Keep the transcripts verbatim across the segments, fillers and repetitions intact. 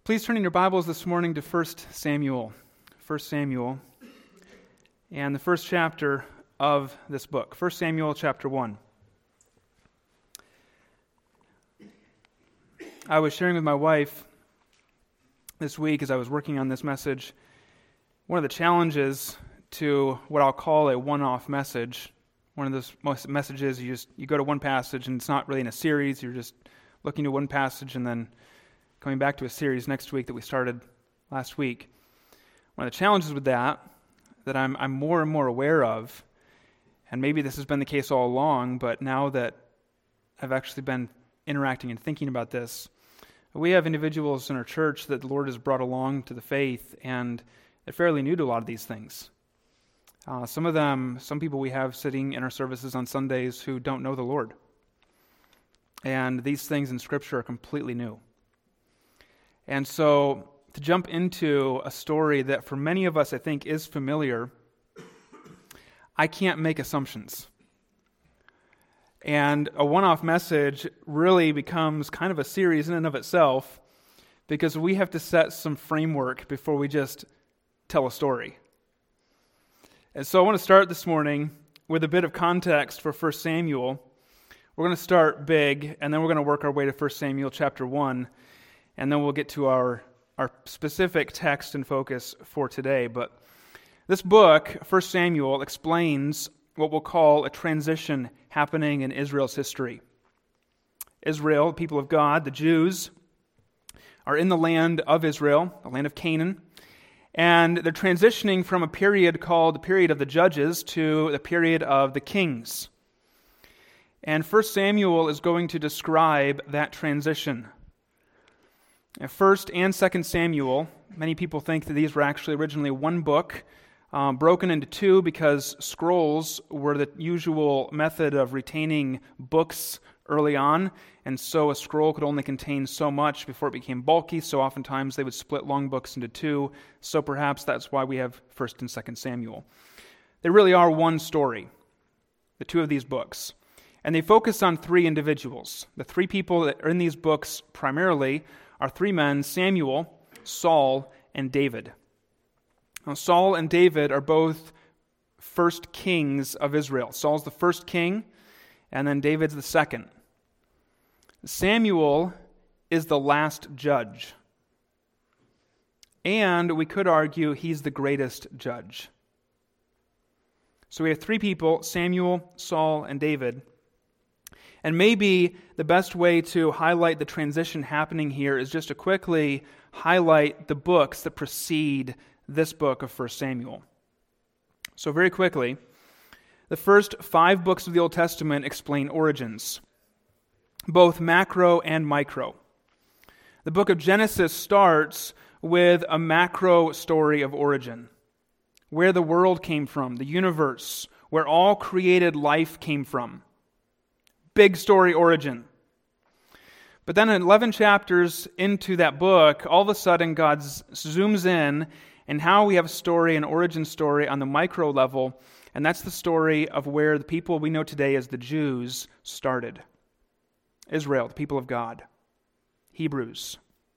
Please turn in your Bibles this morning to First Samuel. First Samuel, and the first chapter of this book. First Samuel chapter one. I was sharing with my wife this week as I was working on this message, one of the challenges to what I'll call a one-off message. One of those most messages, you just you go to one passage and it's not really in a series, you're just looking to one passage and then coming back to a series next week that we started last week. One of the challenges with that, that I'm I'm more and more aware of, and maybe this has been the case all along, but now that I've actually been interacting and thinking about this, we have individuals in our church that the Lord has brought along to the faith, and they're fairly new to a lot of these things. Uh, some of them, some people we have sitting in our services on Sundays who don't know the Lord. And these things in Scripture are completely new. And so, to jump into a story that for many of us I think is familiar, I can't make assumptions. And a one-off message really becomes kind of a series in and of itself because we have to set some framework before we just tell a story. And so I want to start this morning with a bit of context for First Samuel. We're going to start big, and then we're going to work our way to First Samuel chapter one. And then we'll get to our, our specific text and focus for today. But this book, First Samuel, explains what we'll call a transition happening in Israel's history. Israel, the people of God, the Jews, are in the land of Israel, the land of Canaan. And they're transitioning from a period called the period of the judges to the period of the kings. And First Samuel is going to describe that transition. First and Second Samuel, many people think that these were actually originally one book, um, broken into two because scrolls were the usual method of retaining books early on, and so a scroll could only contain so much before it became bulky, so oftentimes they would split long books into two, so perhaps that's why we have First and Second Samuel. They really are one story, the two of these books, and they focus on three individuals. The three people that are in these books primarily are three men, Samuel, Saul, and David. Now, Saul and David are both first kings of Israel. Saul's the first king, and then David's the second. Samuel is the last judge. And we could argue he's the greatest judge. So we have three people, Samuel, Saul, and David. And maybe the best way to highlight the transition happening here is just to quickly highlight the books that precede this book of First Samuel. So very quickly, the first five books of the Old Testament explain origins, both macro and micro. The book of Genesis starts with a macro story of origin, where the world came from, the universe, where all created life came from. Big story origin. But then eleven chapters into that book, all of a sudden God zooms in, and how we have a story, an origin story on the micro level, and that's the story of where the people we know today as the Jews started. Israel, the people of God. Hebrews.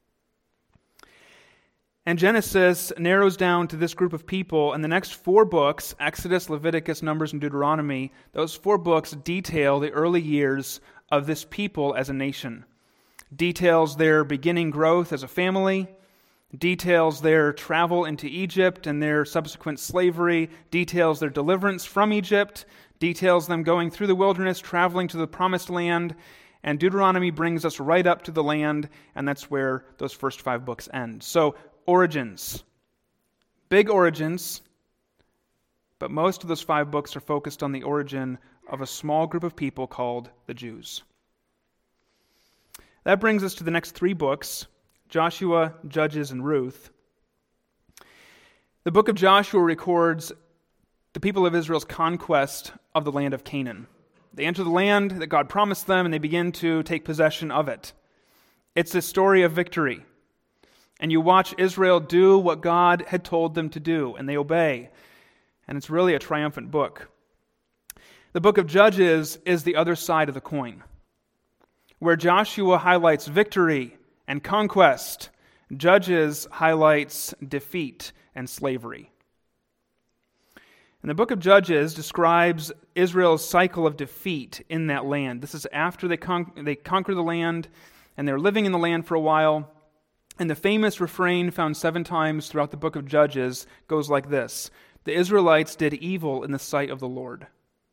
And Genesis narrows down to this group of people, and the next four books, Exodus, Leviticus, Numbers, and Deuteronomy, those four books detail the early years of this people as a nation. Details their beginning growth as a family, details their travel into Egypt and their subsequent slavery, details their deliverance from Egypt, details them going through the wilderness, traveling to the promised land, and Deuteronomy brings us right up to the land, and that's where those first five books end. So, origins. Big origins, but most of those five books are focused on the origin of a small group of people called the Jews. That brings us to the next three books, Joshua, Judges, and Ruth. The book of Joshua records the people of Israel's conquest of the land of Canaan. They enter the land that God promised them, and they begin to take possession of it. It's a story of victory. And you watch Israel do what God had told them to do, and they obey. And it's really a triumphant book. The book of Judges is the other side of the coin, where Joshua highlights victory and conquest, Judges highlights defeat and slavery. And the book of Judges describes Israel's cycle of defeat in that land. This is after they, con- they conquer the land, and they're living in the land for a while. And the famous refrain found seven times throughout the book of Judges goes like this: the Israelites did evil in the sight of the Lord.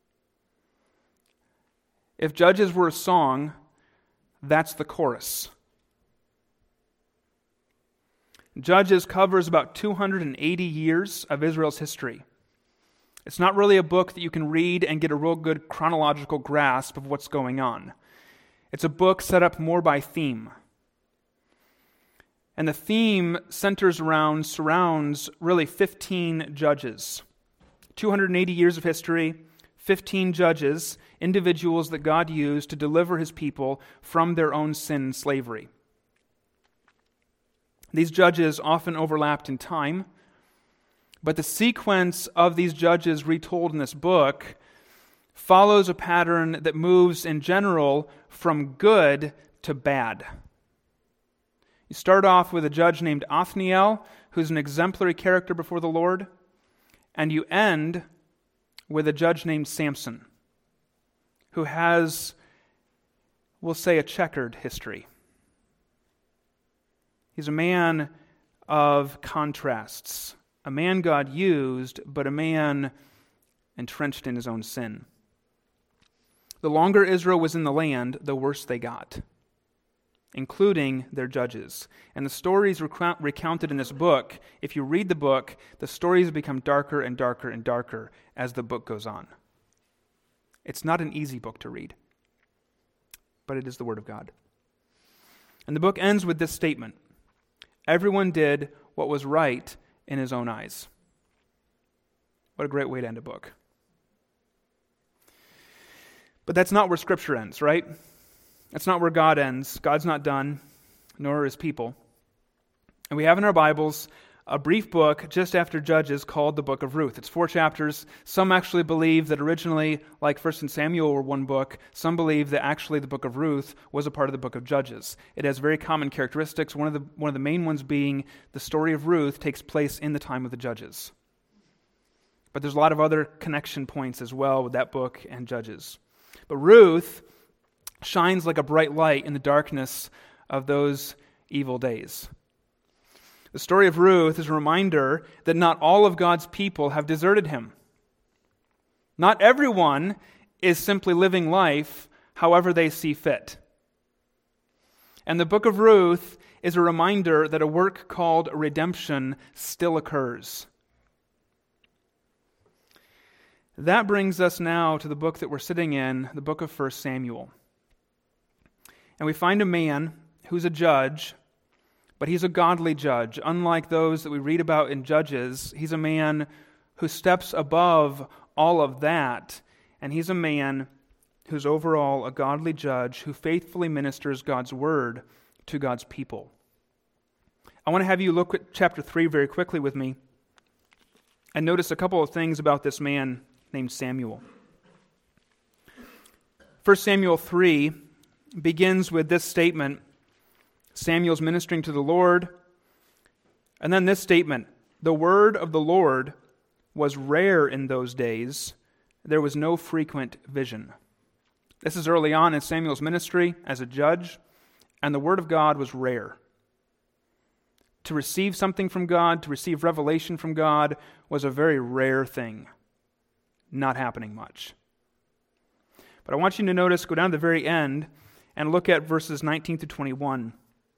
If Judges were a song, that's the chorus. Judges covers about two hundred eighty years of Israel's history. It's not really a book that you can read and get a real good chronological grasp of what's going on. It's a book set up more by theme. And the theme centers around, surrounds really fifteen judges. two hundred eighty years of history, fifteen judges, individuals that God used to deliver his people from their own sin and slavery. These judges often overlapped in time, but the sequence of these judges retold in this book follows a pattern that moves in general from good to bad. You start off with a judge named Othniel, who's an exemplary character before the Lord, and you end with a judge named Samson, who has, we'll say, a checkered history. He's a man of contrasts, a man God used, but a man entrenched in his own sin. The longer Israel was in the land, the worse they got, including their judges. And the stories recount, recounted in this book, if you read the book, the stories become darker and darker and darker as the book goes on. It's not an easy book to read, but it is the Word of God. And the book ends with this statement: everyone did what was right in his own eyes. What a great way to end a book. But that's not where Scripture ends, right? That's not where God ends. God's not done, nor are his people. And we have in our Bibles a brief book just after Judges called the Book of Ruth. It's four chapters. Some actually believe that originally, like First and Samuel were one book, some believe that actually the Book of Ruth was a part of the Book of Judges. It has very common characteristics, one of the one of the main ones being the story of Ruth takes place in the time of the Judges. But there's a lot of other connection points as well with that book and Judges. But Ruth shines like a bright light in the darkness of those evil days. The story of Ruth is a reminder that not all of God's people have deserted him. Not everyone is simply living life however they see fit. And the book of Ruth is a reminder that a work called redemption still occurs. That brings us now to the book that we're sitting in, the book of First Samuel. And we find a man who's a judge, but he's a godly judge. Unlike those that we read about in Judges, he's a man who steps above all of that, and he's a man who's overall a godly judge who faithfully ministers God's word to God's people. I want to have you look at chapter three very quickly with me and notice a couple of things about this man named Samuel. First Samuel three begins with this statement: Samuel's ministering to the Lord. And then this statement: the word of the Lord was rare in those days. There was no frequent vision. This is early on in Samuel's ministry as a judge, and the word of God was rare. To receive something from God, to receive revelation from God, was a very rare thing. Not happening much. But I want you to notice, go down to the very end, and look at verses nineteen to twenty-one.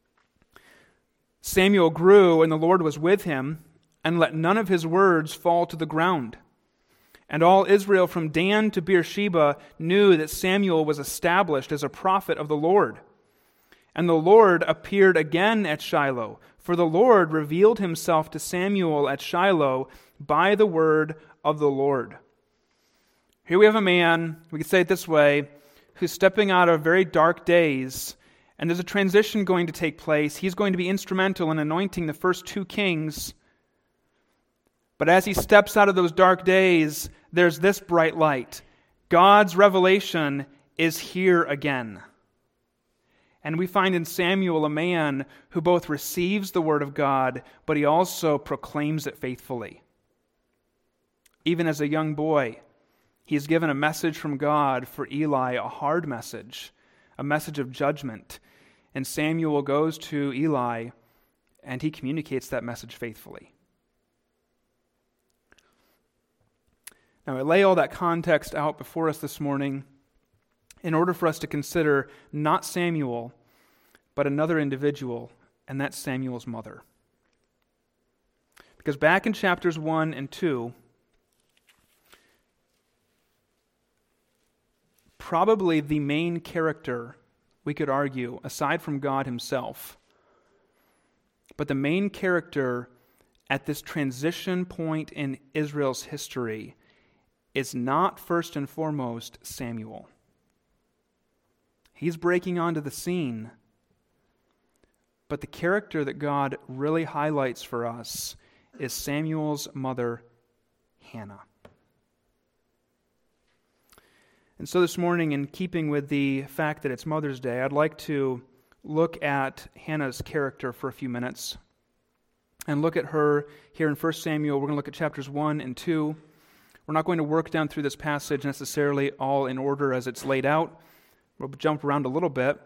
Samuel grew, and the Lord was with him, and let none of his words fall to the ground. And all Israel from Dan to Beersheba knew that Samuel was established as a prophet of the Lord. And the Lord appeared again at Shiloh, for the Lord revealed himself to Samuel at Shiloh by the word of the Lord. Here we have a man, we could say it this way, who's stepping out of very dark days, and there's a transition going to take place. He's going to be instrumental in anointing the first two kings. But as he steps out of those dark days, there's this bright light. God's revelation is here again. And we find in Samuel a man who both receives the word of God, but he also proclaims it faithfully. Even as a young boy, he is given a message from God for Eli, a hard message, a message of judgment. And Samuel goes to Eli, and he communicates that message faithfully. Now, I lay all that context out before us this morning in order for us to consider not Samuel, but another individual, and that's Samuel's mother. Because back in chapters one and two, probably the main character, we could argue, aside from God himself, but the main character at this transition point in Israel's history is not first and foremost Samuel. He's breaking onto the scene. But the character that God really highlights for us is Samuel's mother, Hannah. And so this morning, in keeping with the fact that it's Mother's Day, I'd like to look at Hannah's character for a few minutes and look at her here in First Samuel. We're going to look at chapters one and two. We're not going to work down through this passage necessarily all in order as it's laid out. We'll jump around a little bit.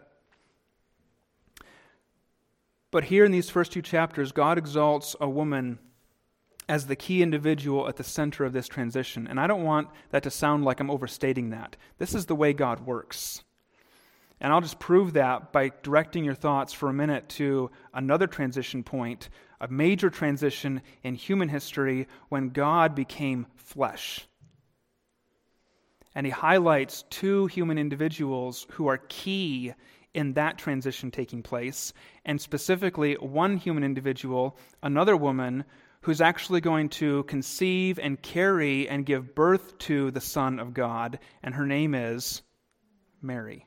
But here in these first two chapters, God exalts a woman as the key individual at the center of this transition. And I don't want that to sound like I'm overstating that. This is the way God works. And I'll just prove that by directing your thoughts for a minute to another transition point, a major transition in human history when God became flesh. And he highlights two human individuals who are key in that transition taking place, and specifically one human individual, another woman, who's actually going to conceive and carry and give birth to the Son of God, and her name is Mary.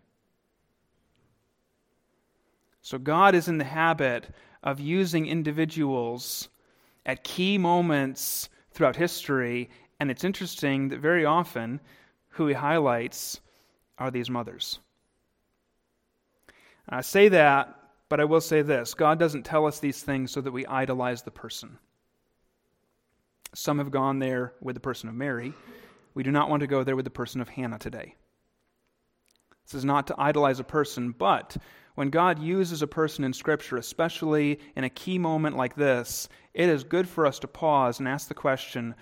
So God is in the habit of using individuals at key moments throughout history, and it's interesting that very often who he highlights are these mothers. I say that, but I will say this. God doesn't tell us these things so that we idolize the person. Some have gone there with the person of Mary. We do not want to go there with the person of Hannah today. This is not to idolize a person, but when God uses a person in Scripture, especially in a key moment like this, it is good for us to pause and ask the question,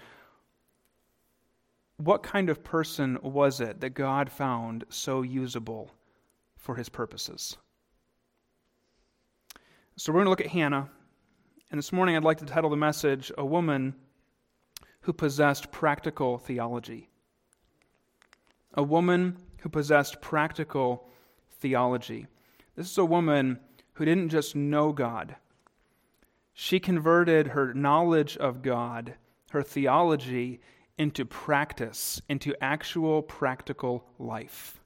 what kind of person was it that God found so usable for his purposes? So we're going to look at Hannah, and this morning I'd like to title the message, A Woman Who Possessed Practical Theology. A woman who possessed practical theology. This is a woman who didn't just know God. She converted her knowledge of God, her theology, into practice, into actual practical life.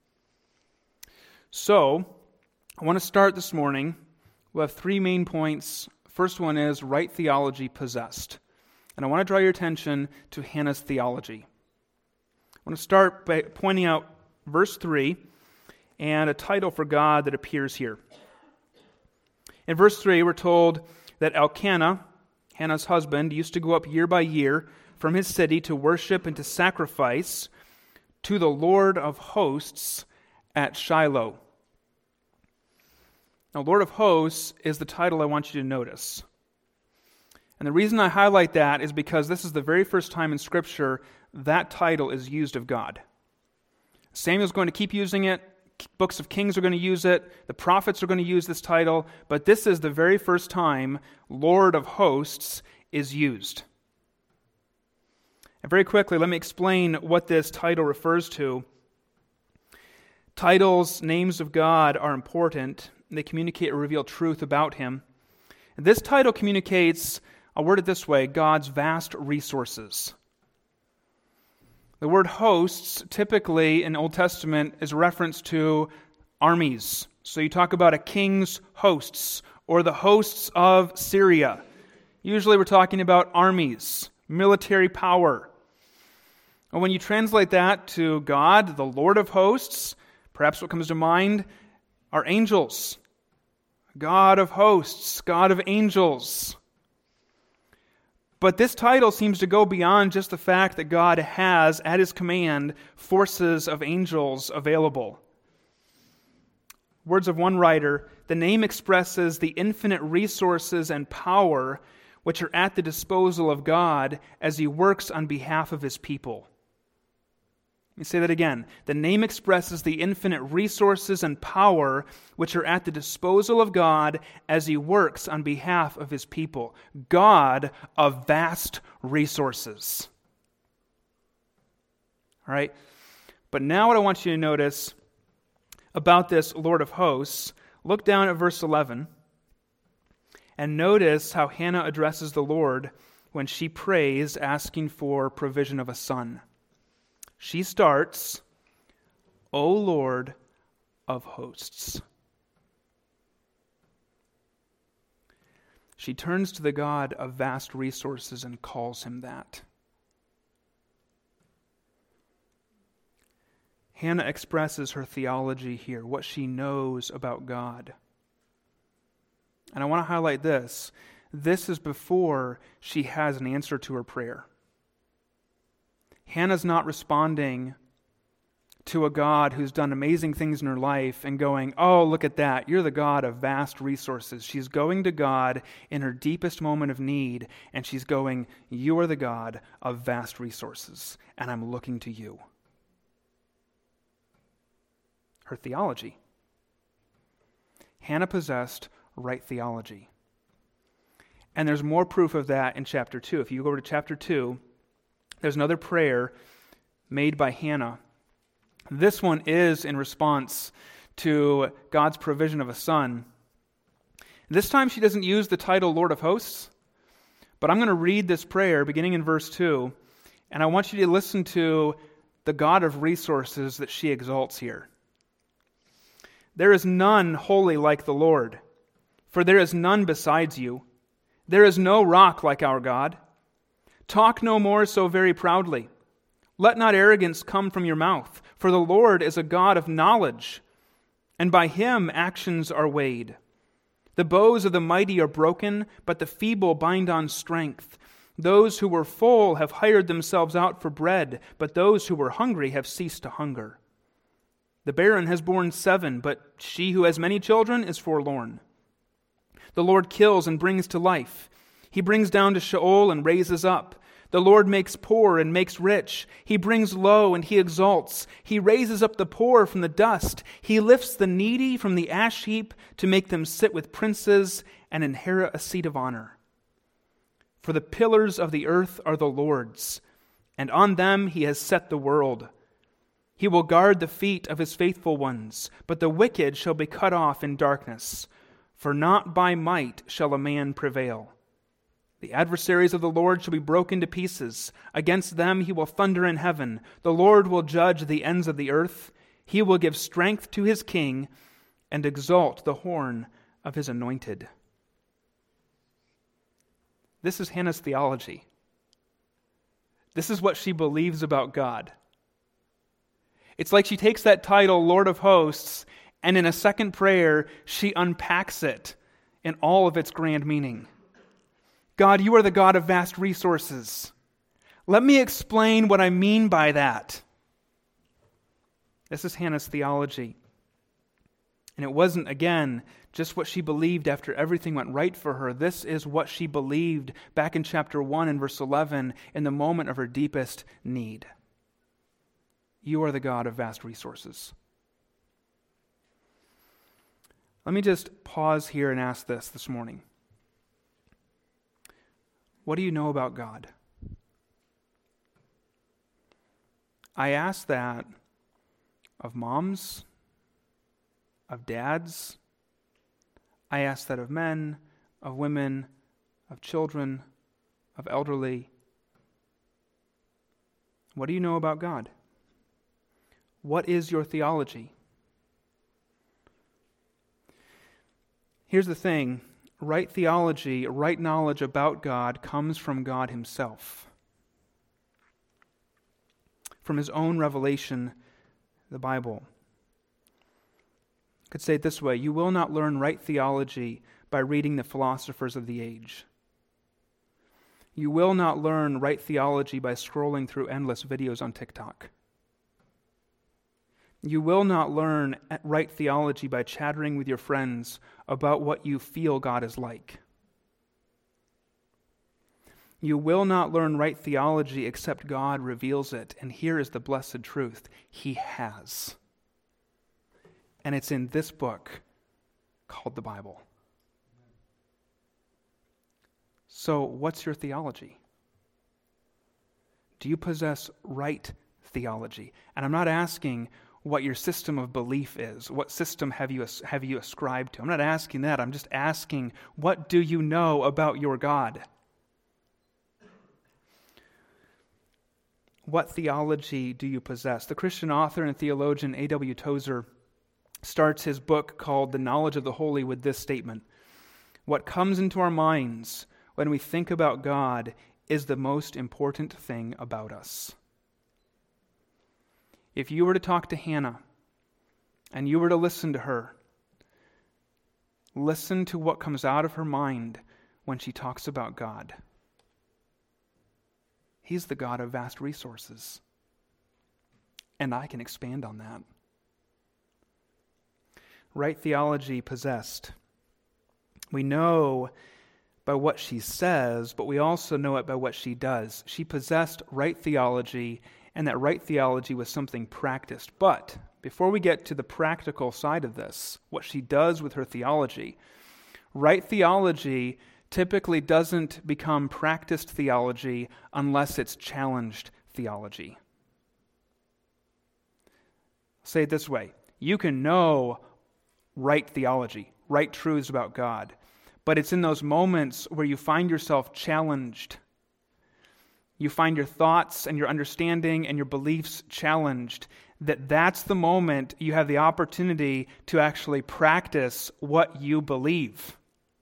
So, I want to start this morning. We'll have three main points. First one is right theology possessed. And I want to draw your attention to Hannah's theology. I want to start by pointing out verse three and a title for God that appears here. In verse three, we're told that Elkanah, Hannah's husband, used to go up year by year from his city to worship and to sacrifice to the Lord of hosts at Shiloh. Now, Lord of hosts is the title I want you to notice. And the reason I highlight that is because this is the very first time in Scripture that title is used of God. Samuel's going to keep using it. Books of Kings are going to use it. The prophets are going to use this title. But this is the very first time Lord of hosts is used. And very quickly, let me explain what this title refers to. Titles, names of God are important. They communicate or reveal truth about Him. And this title communicates, I'll word it this way, God's vast resources. The word hosts, typically in Old Testament, is a reference to armies. So you talk about a king's hosts, or the hosts of Syria. Usually we're talking about armies, military power. And when you translate that to God, the Lord of hosts, perhaps what comes to mind are angels. God of hosts, God of angels. But this title seems to go beyond just the fact that God has, at His command, forces of angels available. Words of one writer, the name expresses the infinite resources and power which are at the disposal of God as He works on behalf of His people. Let me say that again. The name expresses the infinite resources and power which are at the disposal of God as He works on behalf of His people. God of vast resources. All right? But now what I want you to notice about this Lord of hosts, look down at verse eleven and notice how Hannah addresses the Lord when she prays, asking for provision of a son. She starts, O Lord of hosts. She turns to the God of vast resources and calls Him that. Hannah expresses her theology here, what she knows about God. And I want to highlight this. This is before she has an answer to her prayer. Hannah's not responding to a God who's done amazing things in her life and going, oh, look at that, you're the God of vast resources. She's going to God in her deepest moment of need, and she's going, you are the God of vast resources, and I'm looking to you. Her theology. Hannah possessed right theology. And there's more proof of that in chapter two. If you go over to chapter two, there's another prayer made by Hannah. This one is in response to God's provision of a son. This time she doesn't use the title Lord of Hosts, but I'm going to read this prayer beginning in verse two, and I want you to listen to the God of resources that she exalts here. There is none holy like the Lord, for there is none besides you. There is no rock like our God. Talk no more so very proudly. Let not arrogance come from your mouth, for the Lord is a God of knowledge, and by Him actions are weighed. The bows of the mighty are broken, but the feeble bind on strength. Those who were full have hired themselves out for bread, but those who were hungry have ceased to hunger. The barren has borne seven, but she who has many children is forlorn. The Lord kills and brings to life. He brings down to Sheol and raises up. The Lord makes poor and makes rich. He brings low and He exalts. He raises up the poor from the dust. He lifts the needy from the ash heap to make them sit with princes and inherit a seat of honor. For the pillars of the earth are the Lord's, and on them He has set the world. He will guard the feet of His faithful ones, but the wicked shall be cut off in darkness. For not by might shall a man prevail. The adversaries of the Lord shall be broken to pieces. Against them He will thunder in heaven. The Lord will judge the ends of the earth. He will give strength to His king and exalt the horn of His anointed. This is Hannah's theology. This is what she believes about God. It's like she takes that title, Lord of Hosts, and in a second prayer, she unpacks it in all of its grand meaning. God, you are the God of vast resources. Let me explain what I mean by that. This is Hannah's theology. And it wasn't, again, just what she believed after everything went right for her. This is what she believed back in chapter one and verse eleven in the moment of her deepest need. You are the God of vast resources. Let me just pause here and ask this this morning. What do you know about God? I ask that of moms, of dads. I ask that of men, of women, of children, of elderly. What do you know about God? What is your theology? Here's the thing. Right theology, right knowledge about God comes from God Himself. From His own revelation, the Bible. could say it this way: you will not learn right theology by reading the philosophers of the age. You will not learn right theology by scrolling through endless videos on TikTok. You will not learn right theology by chattering with your friends about what you feel God is like. You will not learn right theology except God reveals it. And here is the blessed truth: He has. And it's in this book called the Bible. So, what's your theology? Do you possess right theology? And I'm not asking what your system of belief is. What system have you have you ascribed to? I'm not asking that. I'm just asking, what do you know about your God? What theology do you possess? The Christian author and theologian A W Tozer starts his book called The Knowledge of the Holy with this statement: what comes into our minds when we think about God is the most important thing about us. If you were to talk to Hannah and you were to listen to her, listen to what comes out of her mind when she talks about God. He's the God of vast resources. And I can expand on that. Right theology possessed. We know by what she says, but we also know it by what she does. She possessed right theology, and that right theology was something practiced. But before we get to the practical side of this, what she does with her theology, right theology typically doesn't become practiced theology unless it's challenged theology. Say it this way: you can know right theology, right truths about God, but it's in those moments where you find yourself challenged. You find your thoughts and your understanding and your beliefs challenged, that that's the moment you have the opportunity to actually practice what you believe.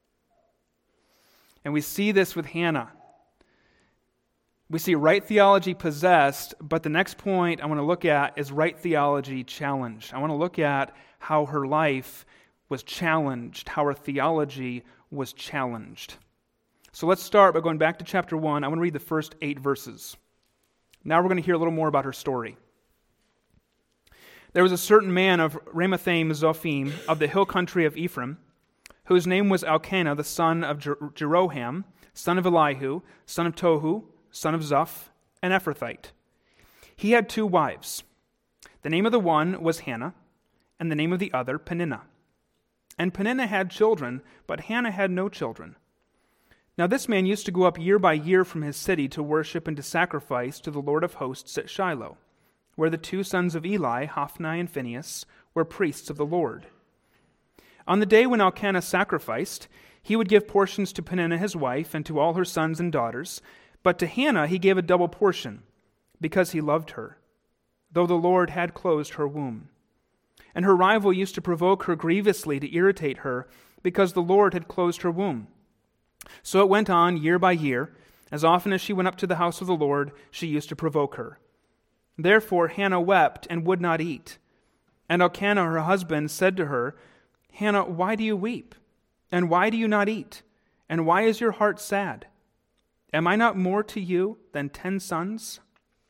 And we see this with Hannah. We see right theology possessed, but the next point I want to look at is right theology challenged. I want to look at how her life was challenged, how her theology was challenged. So let's start by going back to chapter one. I want to read the first eight verses. Now we're going to hear a little more about her story. There was a certain man of Ramathaim Zophim of the hill country of Ephraim, whose name was Elkanah, the son of Jer- Jeroham, son of Elihu, son of Tohu, son of Zuph, an Ephrathite. He had two wives. The name of the one was Hannah, and the name of the other Peninnah. And Peninnah had children, but Hannah had no children. Now this man used to go up year by year from his city to worship and to sacrifice to the Lord of hosts at Shiloh, where the two sons of Eli, Hophni and Phinehas, were priests of the Lord. On the day when Elkanah sacrificed, he would give portions to Peninnah his wife and to all her sons and daughters, but to Hannah he gave a double portion, because he loved her, though the Lord had closed her womb. And her rival used to provoke her grievously to irritate her, because the Lord had closed her womb. So it went on year by year. As often as she went up to the house of the Lord, she used to provoke her. Therefore Hannah wept and would not eat. And Elkanah, her husband, said to her, Hannah, why do you weep? And why do you not eat? And why is your heart sad? Am I not more to you than ten sons?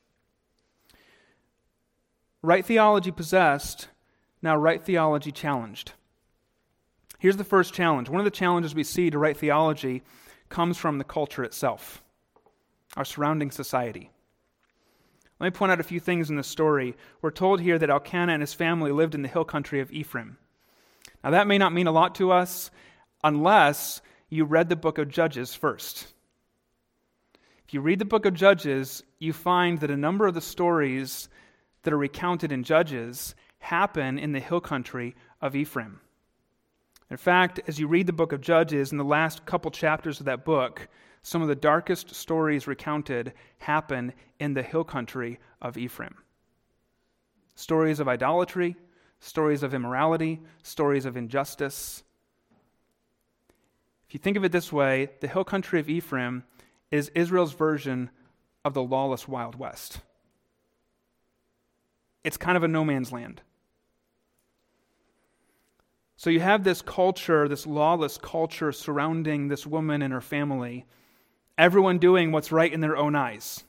Right theology possessed, now right theology challenged. Here's the first challenge. One of the challenges we see to right theology comes from the culture itself, our surrounding society. Let me point out a few things in this story. We're told here that Elkanah and his family lived in the hill country of Ephraim. Now that may not mean a lot to us unless you read the book of Judges first. If you read the book of Judges, you find that a number of the stories that are recounted in Judges happen in the hill country of Ephraim. In fact, as you read the book of Judges, in the last couple chapters of that book, some of the darkest stories recounted happen in the hill country of Ephraim. Stories of idolatry, stories of immorality, stories of injustice. If you think of it this way, the hill country of Ephraim is Israel's version of the lawless Wild West. It's kind of a no man's land. So you have this culture, this lawless culture surrounding this woman and her family. Everyone doing what's right in their own eyes.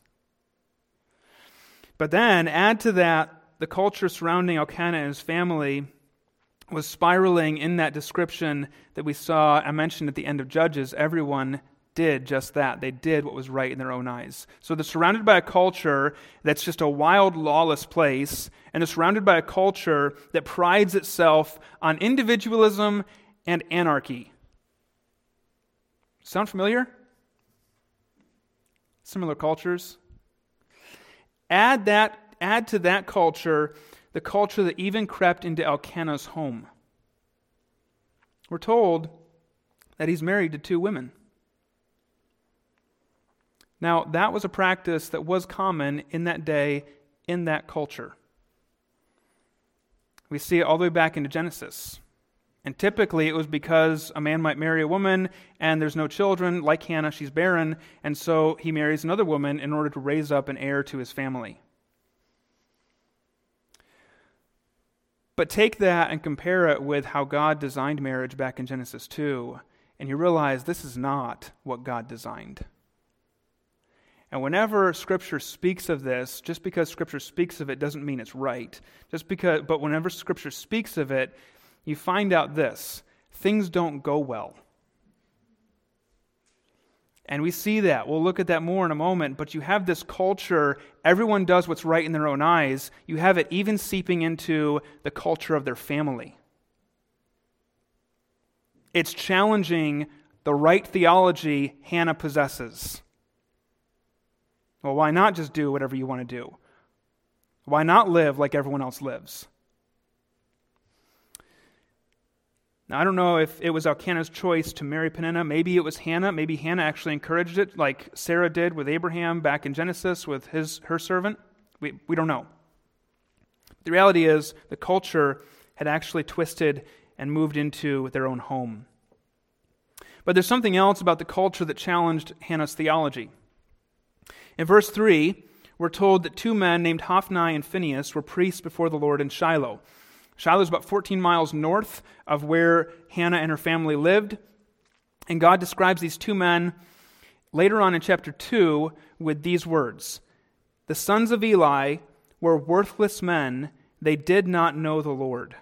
But then add to that the culture surrounding Elkanah and his family was spiraling in that description that we saw, I mentioned at the end of Judges. Everyone did just that. They did what was right in their own eyes. So they're surrounded by a culture that's just a wild, lawless place, and they're surrounded by a culture that prides itself on individualism and anarchy. Sound familiar? Similar cultures. Add that, add to that culture the culture that even crept into Elkanah's home. We're told that he's married to two women. Now, that was a practice that was common in that day, in that culture. We see it all the way back into Genesis. And typically it was because a man might marry a woman and there's no children, like Hannah, she's barren, and so he marries another woman in order to raise up an heir to his family. But take that and compare it with how God designed marriage back in Genesis two, and you realize this is not what God designed. And whenever Scripture speaks of this, just because Scripture speaks of it doesn't mean it's right. Just because, but whenever Scripture speaks of it, you find out this: things don't go well. And we see that. We'll look at that more in a moment. But you have this culture, everyone does what's right in their own eyes. You have it even seeping into the culture of their family. It's challenging the right theology Hannah possesses. Well, why not just do whatever you want to do? Why not live like everyone else lives? Now, I don't know if it was Elkanah's choice to marry Peninnah. Maybe it was Hannah. Maybe Hannah actually encouraged it, like Sarah did with Abraham back in Genesis with his her servant. We, we don't know. The reality is the culture had actually twisted and moved into their own home. But there's something else about the culture that challenged Hannah's theology. In verse three, we're told that two men named Hophni and Phinehas were priests before the Lord in Shiloh. Shiloh is about fourteen miles north of where Hannah and her family lived. And God describes these two men later on in chapter two with these words: "The sons of Eli were worthless men. They did not know the Lord."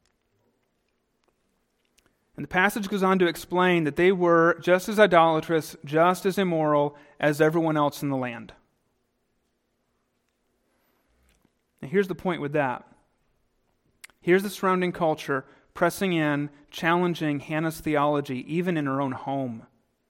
And the passage goes on to explain that they were just as idolatrous, just as immoral as everyone else in the land. And here's the point with that. Here's the surrounding culture pressing in, challenging Hannah's theology, even in her own home.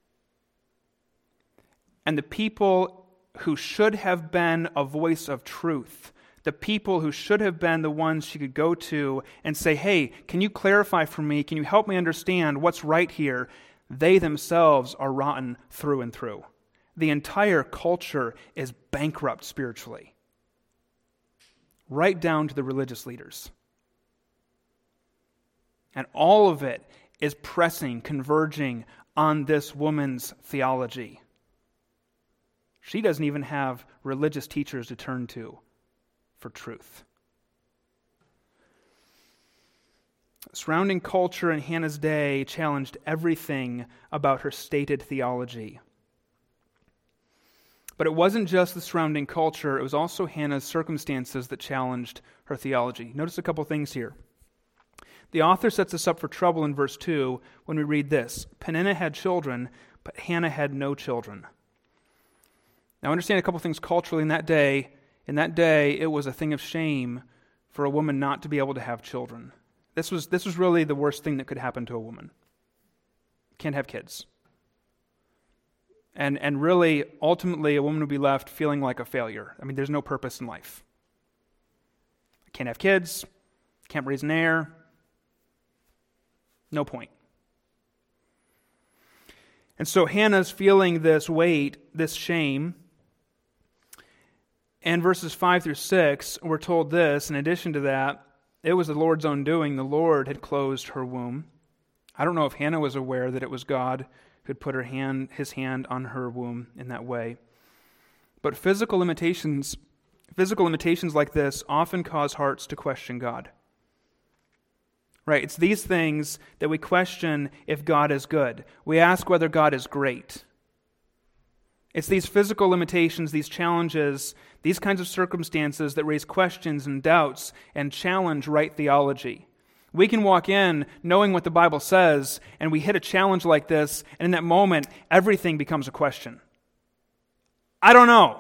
And the people who should have been a voice of truth, the people who should have been the ones she could go to and say, "Hey, can you clarify for me? Can you help me understand what's right here?" They themselves are rotten through and through. The entire culture is bankrupt spiritually, right down to the religious leaders. And all of it is pressing, converging on this woman's theology. She doesn't even have religious teachers to turn to for truth. Surrounding culture in Hannah's day challenged everything about her stated theology. But it wasn't just the surrounding culture, it was also Hannah's circumstances that challenged her theology. Notice a couple things here. The author sets us up for trouble in verse two when we read this: "Peninnah had children, but Hannah had no children." Now understand a couple things culturally in that day. In that day, it was a thing of shame for a woman not to be able to have children. This was this was really the worst thing that could happen to a woman. Can't have kids. And and really, ultimately, a woman would be left feeling like a failure. I mean, there's no purpose in life. I can't have kids, can't raise an heir. No point. And so Hannah's feeling this weight, this shame. And verses five through six, we're told this: in addition to that, it was the Lord's own doing. The Lord had closed her womb. I don't know if Hannah was aware that it was God who had put her hand, his hand on her womb in that way. But physical limitations, physical limitations like this often cause hearts to question God. Right? It's these things that we question if God is good. We ask whether God is great. It's these physical limitations, these challenges, these kinds of circumstances that raise questions and doubts and challenge right theology. We can walk in knowing what the Bible says, and we hit a challenge like this, and in that moment, everything becomes a question. I don't know.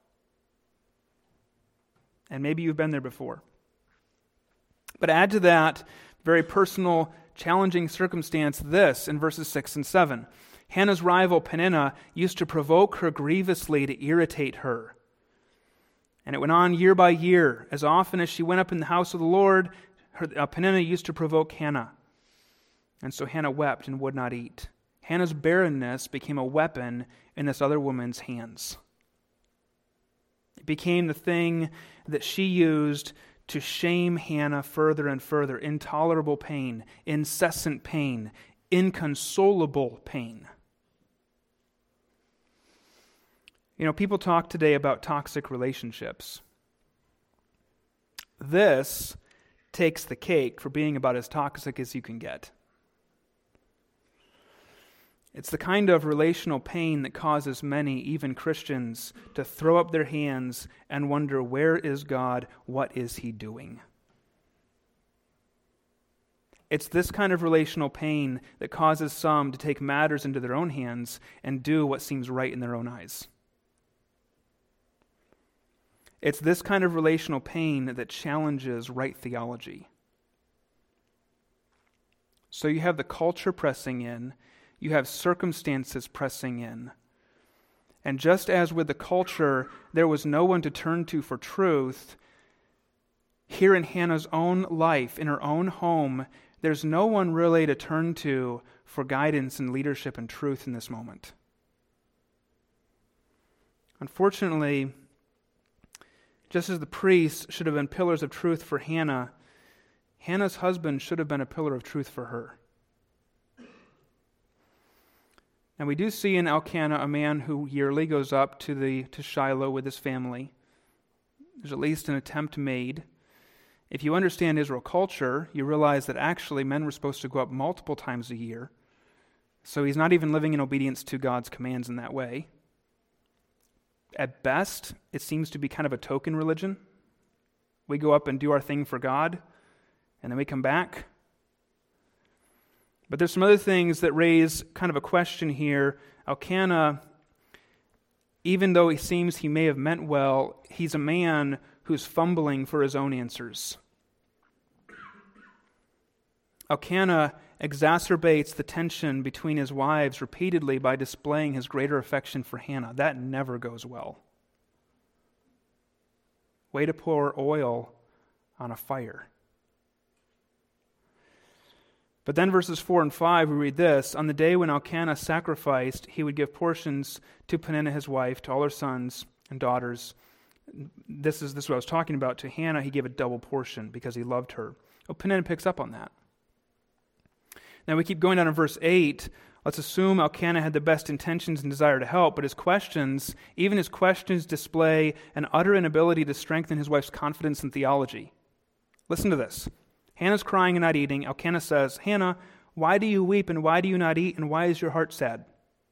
And maybe you've been there before. But add to that very personal, challenging circumstance this in verses six and seven. Hannah's rival Peninnah used to provoke her grievously to irritate her. And it went on year by year. As often as she went up in the house of the Lord, her, uh, Peninnah used to provoke Hannah. And so Hannah wept and would not eat. Hannah's barrenness became a weapon in this other woman's hands. It became the thing that she used to shame Hannah further and further. Intolerable pain, incessant pain, inconsolable pain. You know, people talk today about toxic relationships. This takes the cake for being about as toxic as you can get. It's the kind of relational pain that causes many, even Christians, to throw up their hands and wonder, where is God? What is He doing? It's this kind of relational pain that causes some to take matters into their own hands and do what seems right in their own eyes. It's this kind of relational pain that challenges right theology. So you have the culture pressing in, you have circumstances pressing in. And just as with the culture, there was no one to turn to for truth, here in Hannah's own life, in her own home, there's no one really to turn to for guidance and leadership and truth in this moment. Unfortunately, just as the priests should have been pillars of truth for Hannah, Hannah's husband should have been a pillar of truth for her. And we do see in Elkanah a man who yearly goes up to the to Shiloh with his family. There's at least an attempt made. If you understand Israel culture, you realize that actually men were supposed to go up multiple times a year. So he's not even living in obedience to God's commands in that way. At best, it seems to be kind of a token religion. We go up and do our thing for God, and then we come back. But there's some other things that raise kind of a question here. Elkanah, even though he seems he may have meant well, he's a man who's fumbling for his own answers. Elkanah exacerbates the tension between his wives repeatedly by displaying his greater affection for Hannah. That never goes well. Way to pour oil on a fire. But then verses four and five, we read this: on the day when Elkanah sacrificed, he would give portions to Peninnah his wife, to all her sons and daughters. This is, this is what I was talking about. To Hannah, he gave a double portion because he loved her. Oh, Peninnah picks up on that. Now we keep going down in verse eight. Let's assume Elkanah had the best intentions and desire to help, but his questions, even his questions, display an utter inability to strengthen his wife's confidence in theology. Listen to this. Hannah's crying and not eating. Elkanah says, Hannah, why do you weep and why do you not eat and why is your heart sad?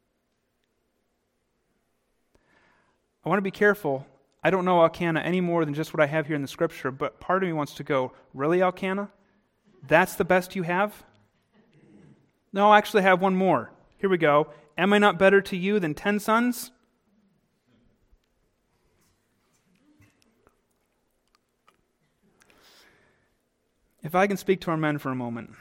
I want to be careful. I don't know Elkanah any more than just what I have here in the scripture, but part of me wants to go, really, Elkanah? That's the best you have? No, I actually have one more. Here we go. Am I not better to you than ten sons? If I can speak to our men for a moment.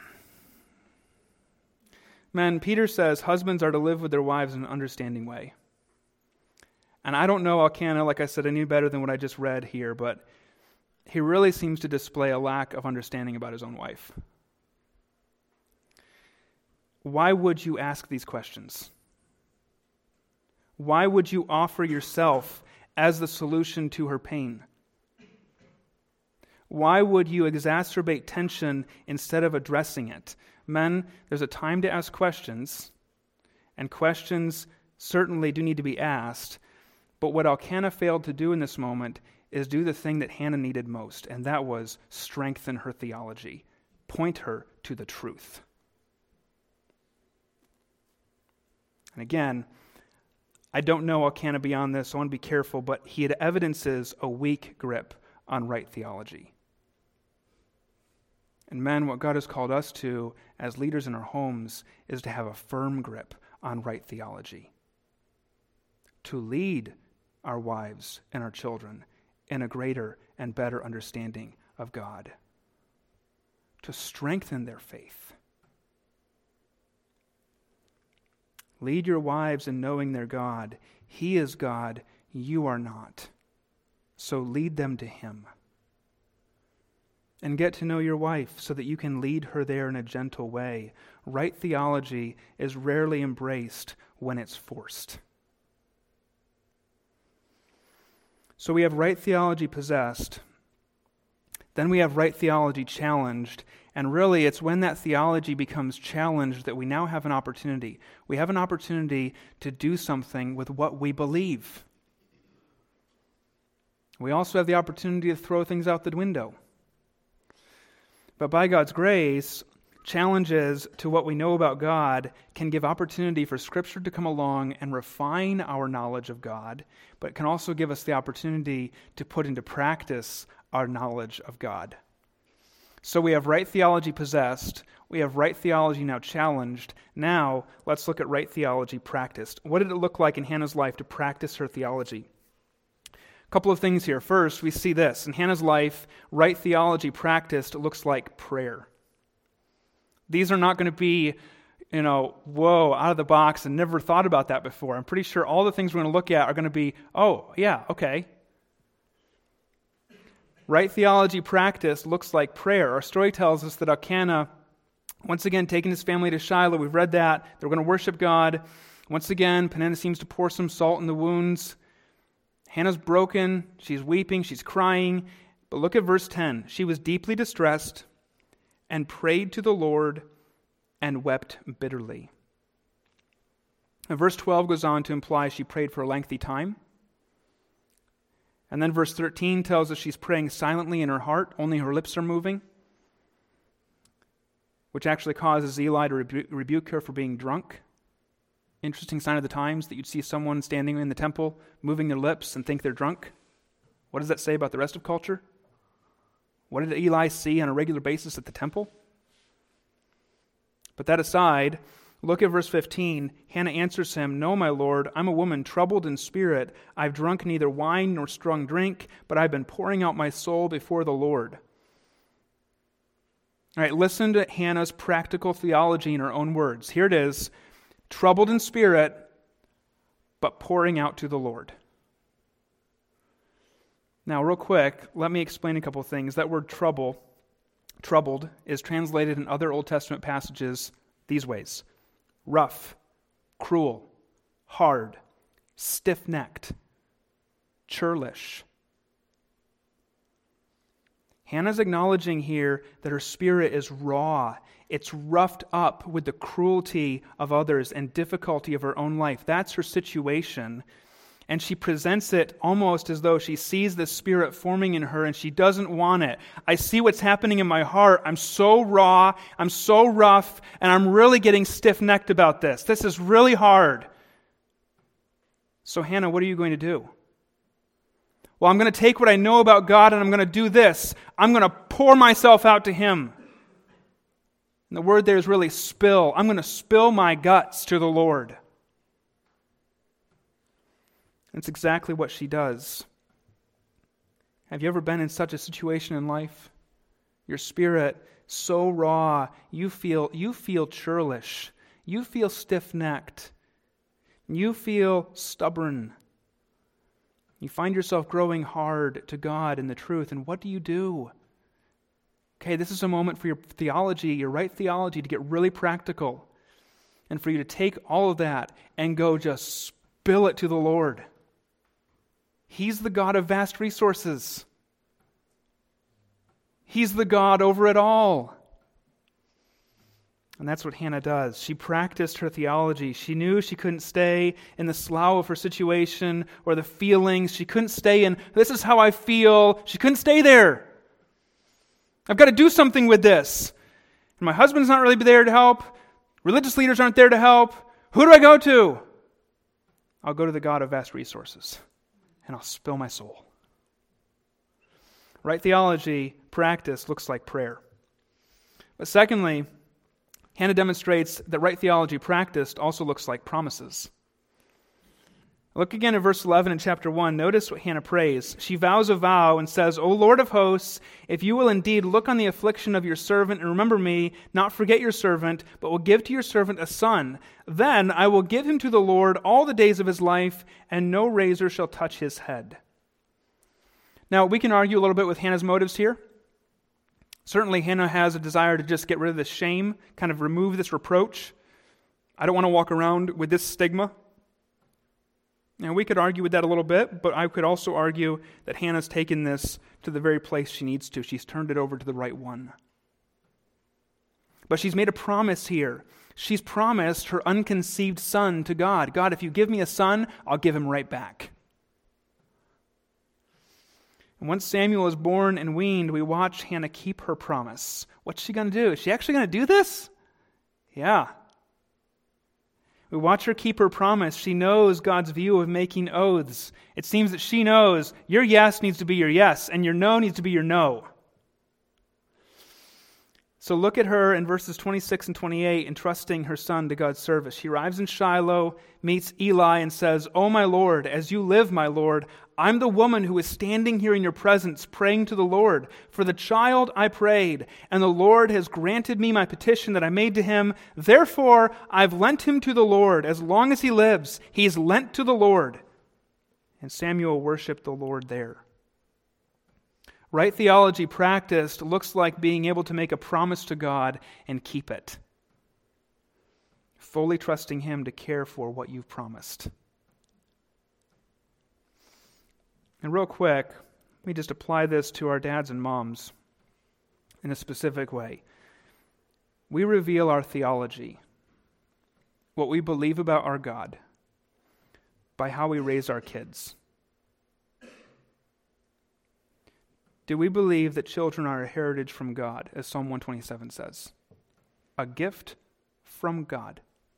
Men, Peter says husbands are to live with their wives in an understanding way. And I don't know Elkanah, like I said, any better than what I just read here, but he really seems to display a lack of understanding about his own wife. Why would you ask these questions? Why would you offer yourself as the solution to her pain? Why would you exacerbate tension instead of addressing it? Men, there's a time to ask questions, and questions certainly do need to be asked, but what Elkanah failed to do in this moment is do the thing that Hannah needed most, and that was strengthen her theology. point her to the truth. And again, I don't know Elkanah beyond this, so I want to be careful, but he had evidences a weak grip on right theology. And men, what God has called us to as leaders in our homes is to have a firm grip on right theology. To lead our wives and our children in a greater and better understanding of God. To strengthen their faith. Lead your wives in knowing their God. He is God, you are not. So lead them to Him. And get to know your wife so that you can lead her there in a gentle way. Right theology is rarely embraced when it's forced. So we have right theology possessed. Then we have right theology challenged. And really, it's when that theology becomes challenged that we now have an opportunity. We have an opportunity to do something with what we believe. We also have the opportunity to throw things out the window. But by God's grace, challenges to what we know about God can give opportunity for Scripture to come along and refine our knowledge of God, but it can also give us the opportunity to put into practice our knowledge of God. So we have right theology possessed. We have right theology now challenged. Now, let's look at right theology practiced. What did it look like in Hannah's life to practice her theology? A couple of things here. First, we see this. In Hannah's life, right theology practiced looks like prayer. These are not going to be, you know, whoa, out of the box and never thought about that before. I'm pretty sure all the things we're going to look at are going to be, oh, yeah, okay. Right theology practice looks like prayer. Our story tells us that Elkanah, once again, taking his family to Shiloh. We've read that. They're going to worship God. Once again, Peninnah seems to pour some salt in the wounds. Hannah's broken. She's weeping. She's crying. But look at verse ten. She was deeply distressed and prayed to the Lord and wept bitterly. And verse twelve goes on to imply she prayed for a lengthy time. And then verse thirteen tells us she's praying silently in her heart, only her lips are moving, which actually causes Eli to rebu- rebuke her for being drunk. Interesting sign of the times that you'd see someone standing in the temple moving their lips and think they're drunk. What does that say about the rest of culture? What did Eli see on a regular basis at the temple? But that aside, look at verse fifteen. Hannah answers him, "No, my lord, I'm a woman troubled in spirit. I've drunk neither wine nor strong drink, but I've been pouring out my soul before the Lord." All right, listen to Hannah's practical theology in her own words. Here it is, troubled in spirit, but pouring out to the Lord. Now, real quick, let me explain a couple things. That word trouble, troubled, is translated in other Old Testament passages these ways: rough, cruel, hard, stiff-necked, churlish. Hannah's acknowledging here that her spirit is raw. It's roughed up with the cruelty of others and difficulty of her own life. That's her situation. And she presents it almost as though she sees the Spirit forming in her and she doesn't want it. I see what's happening in my heart. I'm so raw, I'm so rough, and I'm really getting stiff-necked about this. This is really hard. So Hannah, what are you going to do? Well, I'm going to take what I know about God and I'm going to do this. I'm going to pour myself out to Him. And the word there is really spill. I'm going to spill my guts to the Lord. That's exactly what she does. Have you ever been in such a situation in life? Your spirit so raw, you feel you feel churlish. You feel stiff-necked. You feel stubborn. You find yourself growing hard to God and the truth, and what do you do? Okay, this is a moment for your theology, your right theology, to get really practical, and for you to take all of that and go just spill it to the Lord. He's the God of vast resources. He's the God over it all. And that's what Hannah does. She practiced her theology. She knew she couldn't stay in the slough of her situation or the feelings. She couldn't stay in, this is how I feel. She couldn't stay there. I've got to do something with this. My husband's not really there to help. Religious leaders aren't there to help. Who do I go to? I'll go to the God of vast resources, and I'll spill my soul. Right theology practice looks like prayer. But secondly, Hannah demonstrates that right theology practiced also looks like promises. Look again at verse eleven in chapter one. Notice what Hannah prays. She vows a vow and says, O Lord of hosts, if you will indeed look on the affliction of your servant and remember me, not forget your servant, but will give to your servant a son, then I will give him to the Lord all the days of his life, and no razor shall touch his head. Now, we can argue a little bit with Hannah's motives here. Certainly, Hannah has a desire to just get rid of this shame, kind of remove this reproach. I don't want to walk around with this stigma. Now, we could argue with that a little bit, but I could also argue that Hannah's taken this to the very place she needs to. She's turned it over to the right one. But she's made a promise here. She's promised her unconceived son to God. God, if you give me a son, I'll give him right back. And once Samuel is born and weaned, we watch Hannah keep her promise. What's she going to do? Is she actually going to do this? Yeah. We watch her keep her promise. She knows God's view of making oaths. It seems that she knows your yes needs to be your yes, and your no needs to be your no. So look at her in verses twenty-six and twenty-eight, entrusting her son to God's service. She arrives in Shiloh, meets Eli, and says, "O my Lord, as you live, my Lord, I'm the woman who is standing here in your presence praying to the Lord. For the child I prayed, and the Lord has granted me my petition that I made to him. Therefore, I've lent him to the Lord. As long as he lives, he's lent to the Lord." And Samuel worshiped the Lord there. Right theology practiced looks like being able to make a promise to God and keep it. Fully trusting him to care for what you've promised. And real quick, let me just apply this to our dads and moms in a specific way. We reveal our theology, what we believe about our God, by how we raise our kids. Do we believe that children are a heritage from God, as Psalm one twenty-seven says? A gift from God.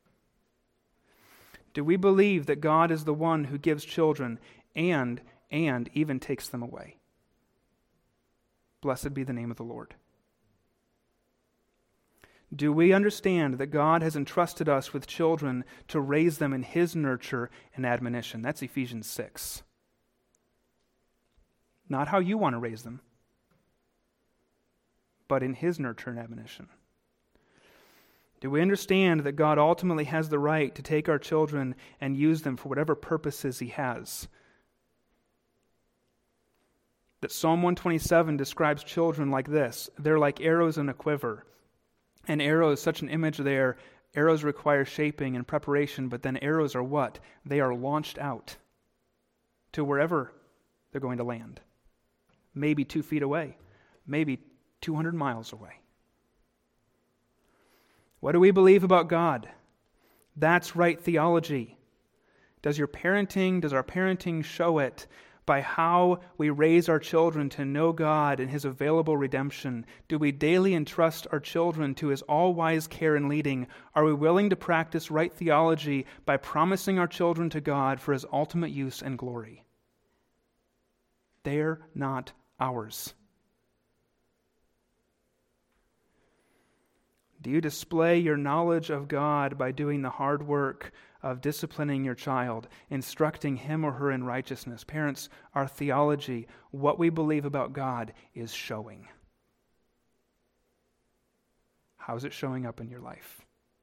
Do we believe that God is the one who gives children and, and even takes them away? Blessed be the name of the Lord. Do we understand that God has entrusted us with children to raise them in his nurture and admonition? That's Ephesians six. Not how you want to raise them, but in his nurture and admonition. Do we understand that God ultimately has the right to take our children and use them for whatever purposes he has? That Psalm one twenty-seven describes children like this. They're like arrows in a quiver. An arrow is such an image there. Arrows require shaping and preparation, but then arrows are what? They are launched out to wherever they're going to land. Maybe two feet away, maybe two hundred miles away. What do we believe about God? That's right theology. Does your parenting, does our parenting show it by how we raise our children to know God and his available redemption? Do we daily entrust our children to his all-wise care and leading? Are we willing to practice right theology by promising our children to God for his ultimate use and glory? They're not ours. Do you display your knowledge of God by doing the hard work of disciplining your child, instructing him or her in righteousness? Parents, our theology, what we believe about God, is showing. How is it showing up in your life?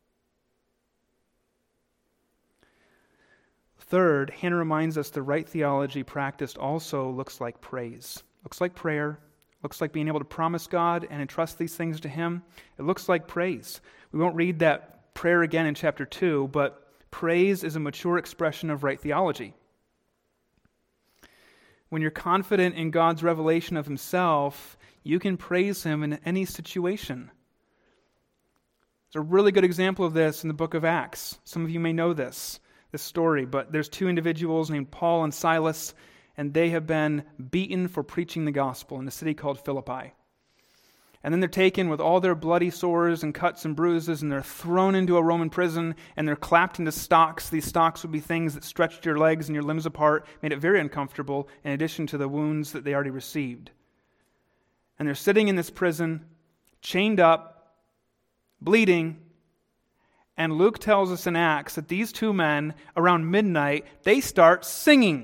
Third, Hannah reminds us the right theology practiced also looks like praise. Looks like prayer. Looks like being able to promise God and entrust these things to him. It looks like praise. We won't read that prayer again in chapter two, but praise is a mature expression of right theology. When you're confident in God's revelation of himself, you can praise him in any situation. There's a really good example of this in the book of Acts. Some of you may know this. this story, but there's two individuals named Paul and Silas, and they have been beaten for preaching the gospel in a city called Philippi. And then they're taken with all their bloody sores and cuts and bruises, and they're thrown into a Roman prison, and they're clapped into stocks. These stocks would be things that stretched your legs and your limbs apart, made it very uncomfortable, in addition to the wounds that they already received. And they're sitting in this prison, chained up, bleeding. And Luke tells us in Acts that these two men, around midnight, they start singing.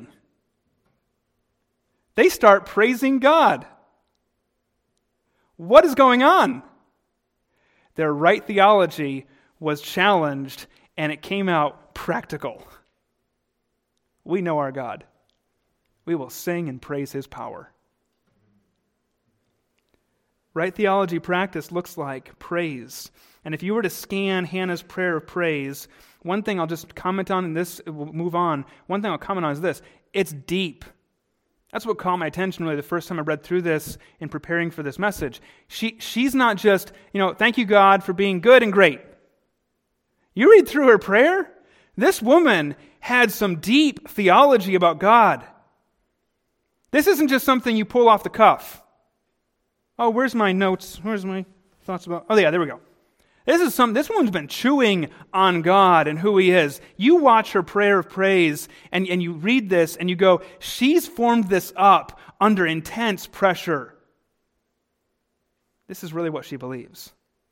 They start praising God. What is going on? Their right theology was challenged, and it came out practical. We know our God. We will sing and praise His power. Right theology practice looks like praise. And if you were to scan Hannah's prayer of praise, one thing I'll just comment on, and this we'll move on, one thing I'll comment on is this. It's deep. That's what caught my attention really the first time I read through this in preparing for this message. She She's not just, you know, thank you, God, for being good and great. You read through her prayer, this woman had some deep theology about God. This isn't just something you pull off the cuff. Oh, where's my notes? Where's my thoughts about... Oh, yeah, there we go. This is some. This woman's been chewing on God and who He is. You watch her prayer of praise and, and you read this and you go, she's formed this up under intense pressure. This is really what she believes.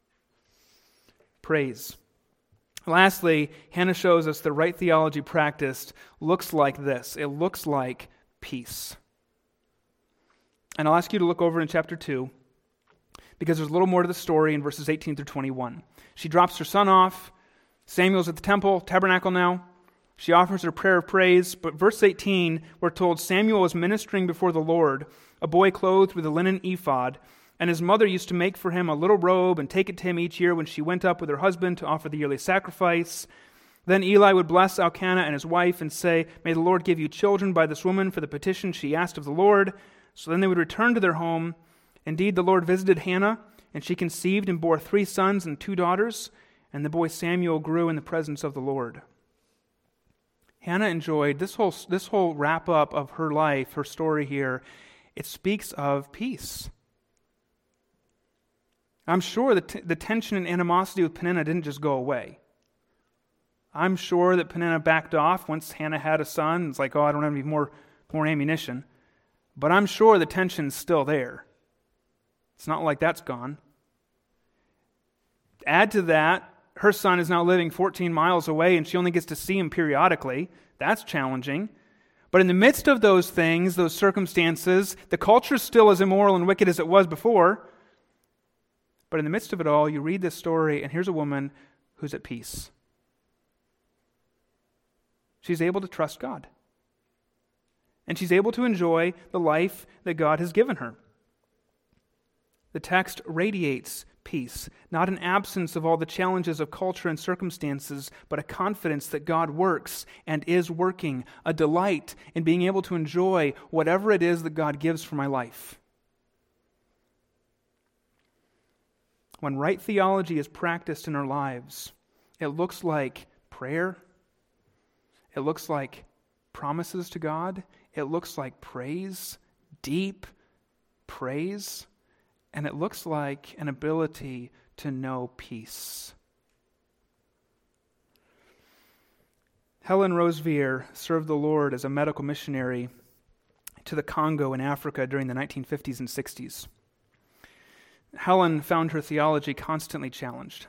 Praise. Lastly, Hannah shows us the right theology practiced looks like this. It looks like peace. And I'll ask you to look over in chapter two, because there's a little more to the story in verses eighteen through twenty-one. She drops her son off. Samuel's at the temple, tabernacle now. She offers her prayer of praise. But verse eighteen, we're told Samuel was ministering before the Lord, a boy clothed with a linen ephod, and his mother used to make for him a little robe and take it to him each year when she went up with her husband to offer the yearly sacrifice. Then Eli would bless Elkanah and his wife and say, "May the Lord give you children by this woman for the petition she asked of the Lord." So then they would return to their home. Indeed, the Lord visited Hannah, and she conceived and bore three sons and two daughters, and the boy Samuel grew in the presence of the Lord. Hannah enjoyed this whole this whole wrap-up of her life, her story here. It speaks of peace. I'm sure that t- the tension and animosity with Peninnah didn't just go away. I'm sure that Peninnah backed off once Hannah had a son. It's like, oh, I don't have any more, more ammunition. But I'm sure the tension's still there. It's not like that's gone. Add to that, her son is now living fourteen miles away and she only gets to see him periodically. That's challenging. But in the midst of those things, those circumstances, the culture is still as immoral and wicked as it was before. But in the midst of it all, you read this story and here's a woman who's at peace. She's able to trust God. And she's able to enjoy the life that God has given her. The text radiates peace, not an absence of all the challenges of culture and circumstances, but a confidence that God works and is working, a delight in being able to enjoy whatever it is that God gives for my life. When right theology is practiced in our lives, it looks like prayer, it looks like promises to God, it looks like praise, deep praise, and it looks like an ability to know peace. Helen Roseveare served the Lord as a medical missionary to the Congo in Africa during the nineteen fifties and sixties. Helen found her theology constantly challenged.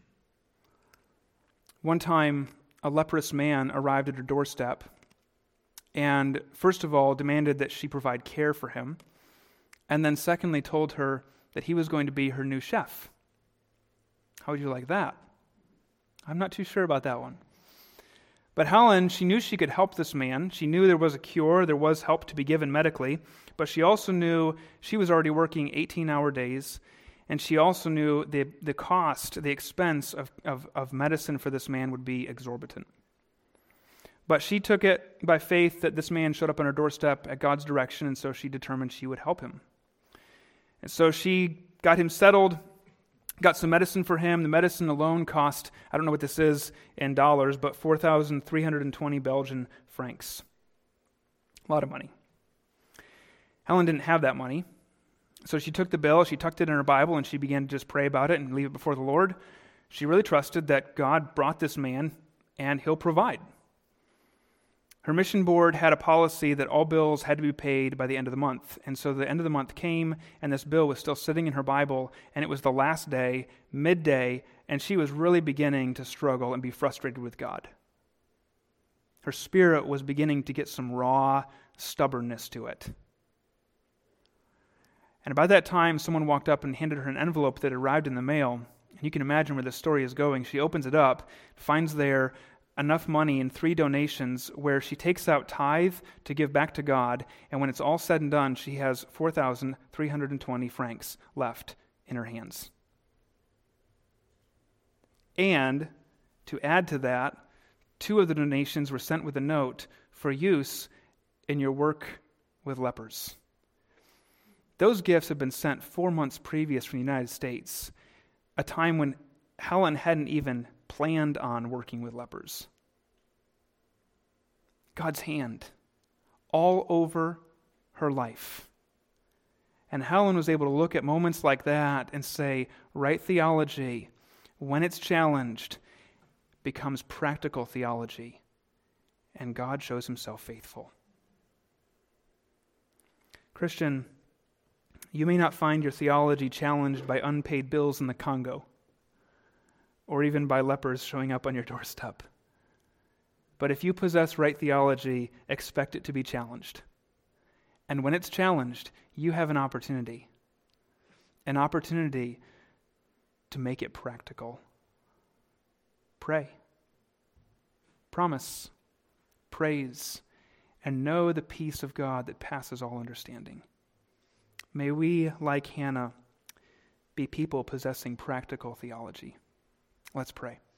One time, a leprous man arrived at her doorstep and first of all demanded that she provide care for him, and then secondly told her that he was going to be her new chef. How would you like that? I'm not too sure about that one. But Helen, she knew she could help this man. She knew there was a cure, there was help to be given medically, but she also knew she was already working eighteen-hour days, and she also knew the, the cost, the expense of, of, of medicine for this man would be exorbitant. But she took it by faith that this man showed up on her doorstep at God's direction, and so she determined she would help him. And so she got him settled, got some medicine for him. The medicine alone cost, I don't know what this is in dollars, but four thousand three hundred twenty Belgian francs. A lot of money. Helen didn't have that money, So she took the bill, she tucked it in her Bible, and she began to just pray about it and leave it before the Lord. She really trusted that God brought this man and he'll provide. Her mission board had a policy that all bills had to be paid by the end of the month. And so the end of the month came, and this bill was still sitting in her Bible, and it was the last day, midday, and she was really beginning to struggle and be frustrated with God. Her spirit was beginning to get some raw stubbornness to it. And about that time, someone walked up and handed her an envelope that arrived in the mail. And you can imagine where this story is going. She opens it up, finds there enough money in three donations where she takes out tithe to give back to God. And when it's all said and done, she has four thousand three hundred twenty francs left in her hands. And to add to that, two of the donations were sent with a note for use in your work with lepers. Those gifts had been sent four months previous from the United States, a time when Helen hadn't even planned on working with lepers. God's hand all over her life. And Helen was able to look at moments like that and say, right theology, when it's challenged, becomes practical theology. And God shows himself faithful. Christian, you may not find your theology challenged by unpaid bills in the Congo, or even by lepers showing up on your doorstep. But if you possess right theology, expect it to be challenged. And when it's challenged, you have an opportunity. An opportunity to make it practical. Pray. Promise. Praise. And know the peace of God that passes all understanding. May we, like Hannah, be people possessing practical theology. Let's pray.